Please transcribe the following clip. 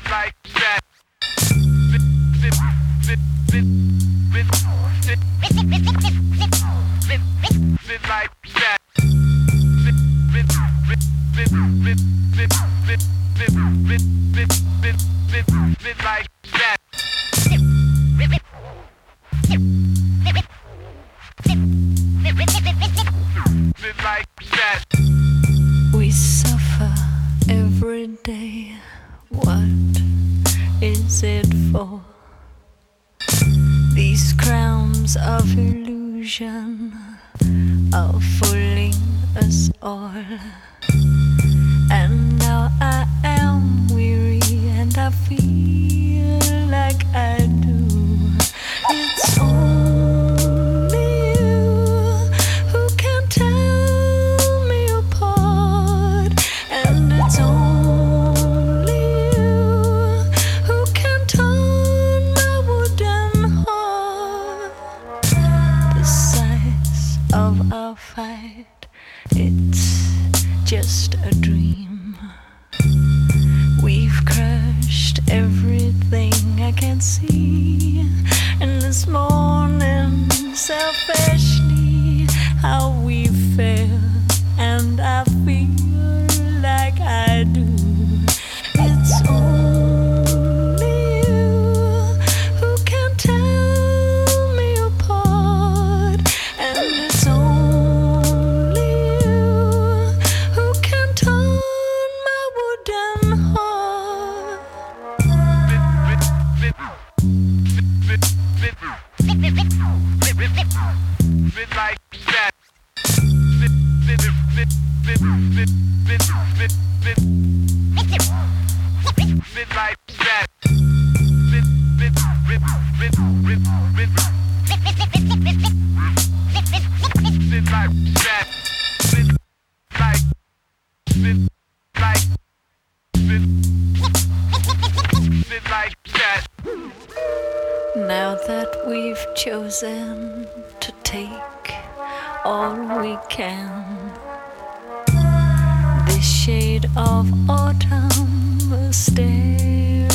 like that. We suffer every day. What is it for? These crowns of illusion are fooling us all. And now I am weary and I feel like I do. It's only you who can tell me apart, and it's only you who can turn my wooden heart. The size of our fight, it's just a dream. We've crushed everything I can see. And this morning, selfishly, how we feel, and I feel like I do. It's only you who can tell me apart, and it's only you who can turn my wooden heart. Like that. Like that. Now that we've chosen to take all we can, this shade of autumn will stare